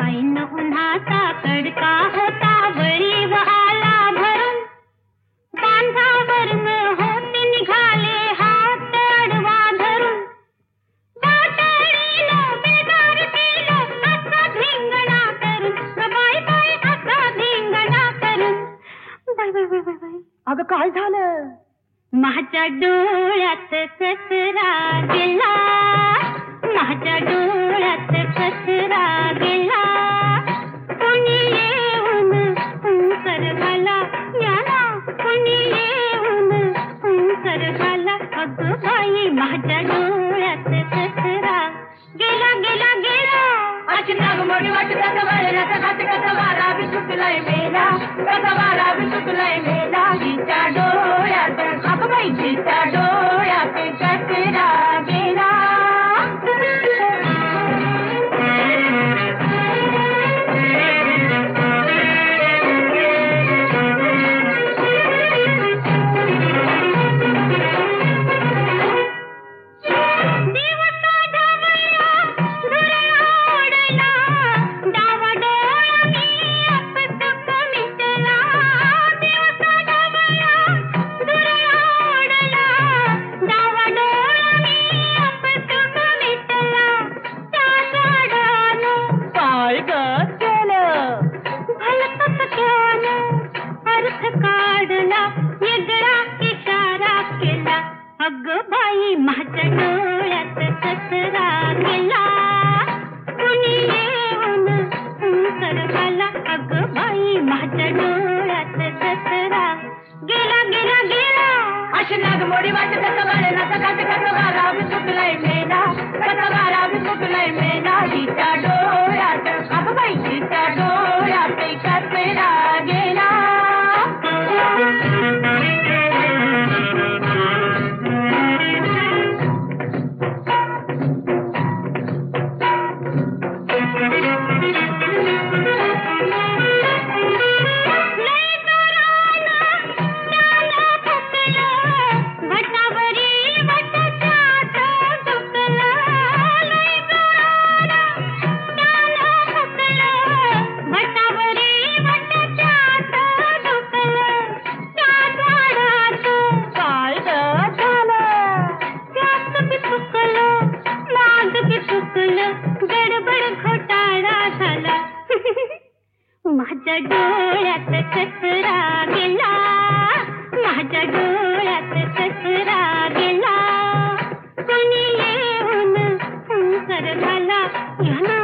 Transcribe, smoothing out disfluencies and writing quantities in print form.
ऐन उन्हाचा तडका होता वळी आला भरून बांधावरून होते निघाले हात अडवा धरून वाटाळीनं बेदार केलं असा धिंगणा करून बाय बाय असा धिंगणा करून bye bye bye bye bye. अगं काय झालं? माझ्या डोळ्यात कचरा गेला, माझ्या डोळ्यात कचरा गेला, कोणी येऊन कर घाला याला, कोणी येऊन कर घाला. अगं बाई माझ्या डोळ्यात कचरा गेला गेला गेला. अशी नागमोडी वाटत वाऱ्याचा घाट कसा वारा बी सुटलाय मेला, कसा वारा बी सुटलाय मेला. हिच्या डोळ्यात अगं बाई हिच्या डोळ्यात कचरा गेला. अगं बाई माझ्या डोळ्यात कचरा गेला, कुणी येऊन कर घाला. अगं बाई माझ्या डोळ्यात कचरा गेला गेला गेला. अशी नागमोडी वाटत वाऱ्याचा घाट कसा वारा बी सुटलाय मेला, कसा वारा बी सुटलाय मेला. हिच्या डोळ्यात अगं बाई हिच्या डोळ्यात कचरा गेला. गडबड घोटाळा झाला. माझ्या डोळ्यात कचरा गेला, माझ्या डोळ्यात कचरा गेला, कोणी येऊन कर घाला.